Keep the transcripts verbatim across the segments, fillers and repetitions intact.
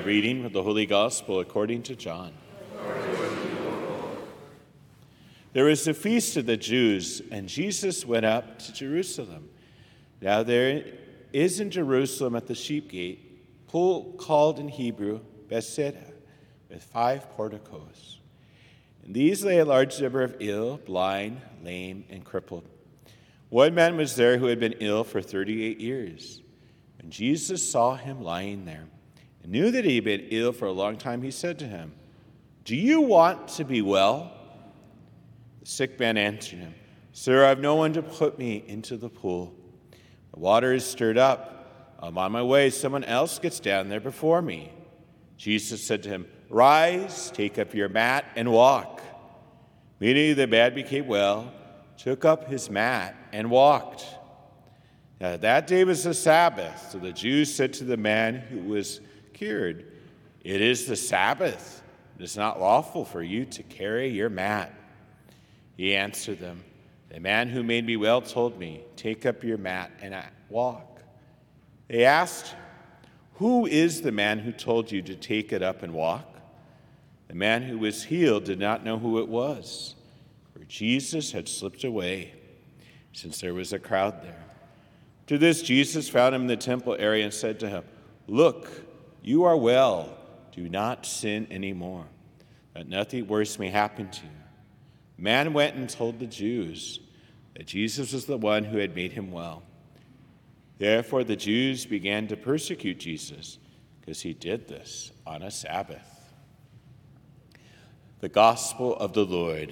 reading of the Holy Gospel according to John. There was a feast of the Jews, and Jesus went up to Jerusalem. Now there is in Jerusalem at the sheep gate, pool called in Hebrew Bethesda, with five porticos. In these lay a large number of ill, blind, lame, and crippled. One man was there who had been ill for thirty-eight years. When Jesus saw him lying there, and knew that he had been ill for a long time, he said to him, "Do you want to be well?" The sick man answered him, "Sir, I have no one to put me into the pool. The water is stirred up. I'm on my way. Someone else gets down there before me." Jesus said to him, "Rise, take up your mat, and walk." Immediately the man became well, took up his mat, and walked. Now that day was the Sabbath, so the Jews said to the man who was cured, "It is the Sabbath. It is not lawful for you to carry your mat." He answered them, "The man who made me well told me, 'Take up your mat and walk.'" They asked him, "Who is the man who told you to take it up and walk?" The man who was healed did not know who it was, for Jesus had slipped away, since there was a crowd there. To this, Jesus found him in the temple area and said to him, "Look, you are well. Do not sin anymore, that nothing worse may happen to you." The man went and told the Jews that Jesus was the one who had made him well. Therefore, the Jews began to persecute Jesus because he did this on a Sabbath. The Gospel of the Lord.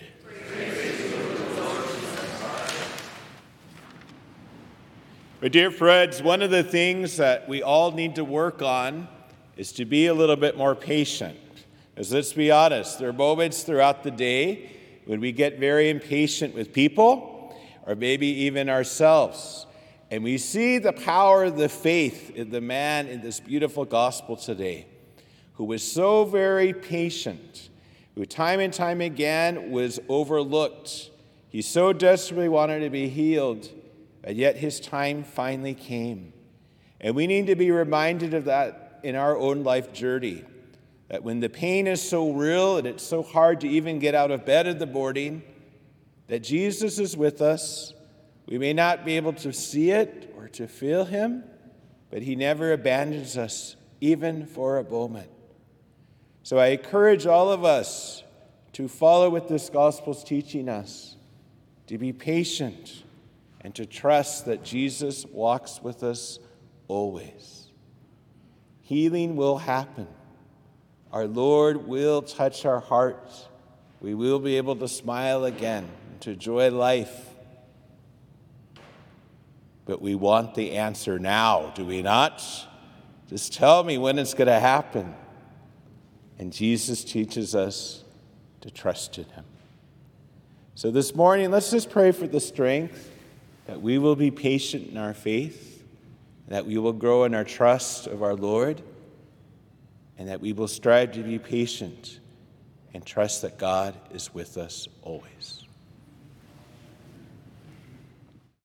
My dear friends, one of the things that we all need to work on is to be a little bit more patient. Because let's be honest, there are moments throughout the day when we get very impatient with people, or maybe even ourselves. And we see the power of the faith in the man in this beautiful gospel today, who was so very patient, who time and time again was overlooked. He so desperately wanted to be healed, and yet his time finally came. And we need to be reminded of that in our own life journey, that when the pain is so real and it's so hard to even get out of bed in the morning, that Jesus is with us. We may not be able to see it or to feel him, but he never abandons us, even for a moment. So I encourage all of us to follow what this gospel is teaching us, to be patient, and to trust that Jesus walks with us always. Healing will happen. Our Lord will touch our hearts. We will be able to smile again and to enjoy life. But we want the answer now, do we not? Just tell me when it's going to happen. And Jesus teaches us to trust in him. So this morning, let's just pray for the strength that we will be patient in our faith, that we will grow in our trust of our Lord, and that we will strive to be patient and trust that God is with us always.